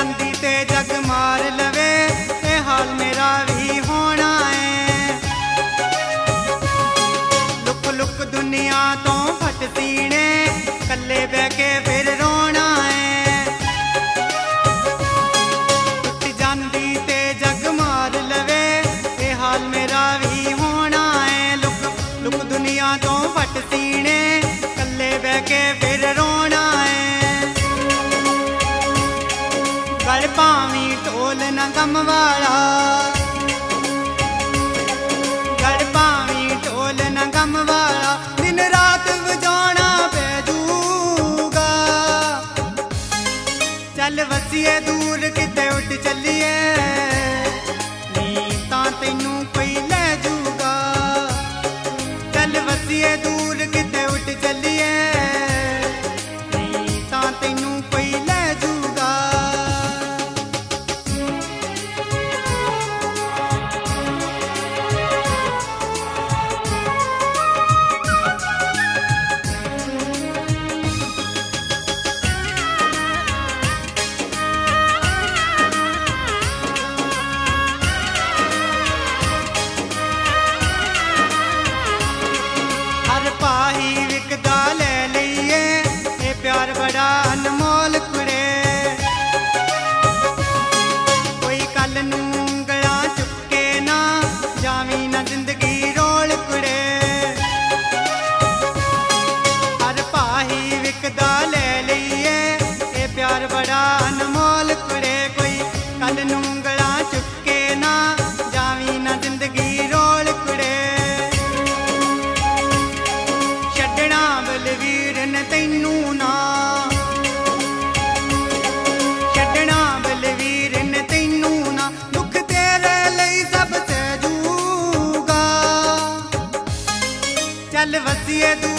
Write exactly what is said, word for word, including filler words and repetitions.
ਜਾਂਦੀ ਤੇ ਜਗ ਮਾਰ ਲਵੇ, ਇਹ ਹਾਲ ਮੇਰਾ ਵੀ ਹੋਣਾ ਏ। ਲੁਕ ਲੁਕ ਦੁਨੀਆ ਤੋਂ ਫਟ ਸੀਨੇ, ਕੱਲੇ ਬਹਿ ਕੇ ਫਿਰ ਰੋਣਾ ਏ। ਟੁੱਟ ਜਾਂਦੀ ਤੇ ਜਗ ਮਾਰ ਲਵੇ, ਇਹ ਹਾਲ ਮੇਰਾ ਵੀ ਹੋਣਾ ਏ। ਲੁਕ ਲੁਕ ਦੁਨੀਆ ਤੋਂ ਫਟ ਸੀਨੇ, ਕੱਲੇ ਬਹਿ ਕੇ ਫਿਰ ਰੋਣਾ ਏ। गल भावी ढोल न गम वाला, गल भावी ढोल न गम वाला, दिन रात वजाना पैजूगा। चल वसीए दूर किते उठ चलीए, नी तां तैनू कोई लै जूगा। चल वसीए दूर किते उठ चलीए, नी तां तैनू कोई लै जूगा। पाही विकदा ले लईए, ये प्यार बड़ा अनमोल कुड़े। कोई कल नू गला चुके ना, जावी ना जिंदगी रोल कुड़े। हर पाही विकदा ले लईए, ये प्यार बड़ा अनमोल कुड़े। कोई कल नू गला चुके ना, जावी ना जिंदगी रोल कुड़े। बलवीर ने तैनू ना छड्डना, बलवीर ने तैनू ना, दुख तेरे लई सब सहजूगा। चल वसीए